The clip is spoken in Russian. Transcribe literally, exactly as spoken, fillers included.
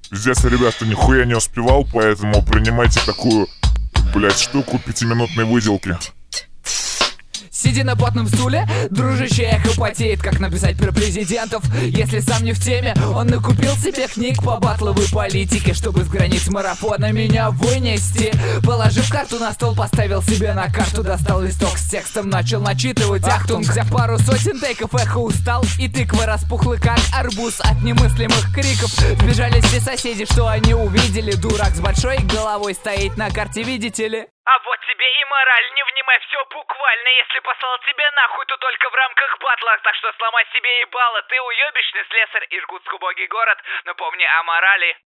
Пиздец, ребята, нихуя не успевал, поэтому принимайте такую, блять, штуку пятиминутной выделки. Сиди на потном стуле, дружище, эхо потеет, как написать про президентов. Если сам не в теме, он накупил себе книг по батловой политике, чтобы с границ марафона меня вынести. Положив карту на стол, поставил себе на карту, достал листок с текстом, начал начитывать ахтунг. Взяв пару сотен тейков, эхо устал, и тыква распухла, как арбуз от немыслимых криков. Сбежали все соседи, что они увидели. Дурак с большой головой стоит на карте, видите ли? А вот тебе и мораль, не внимай все буквально. Если послал тебя нахуй, то только в рамках батла. Так что сломай себе ебало, ты уебищный слесарь, Иркутск убогий город, но помни о морали.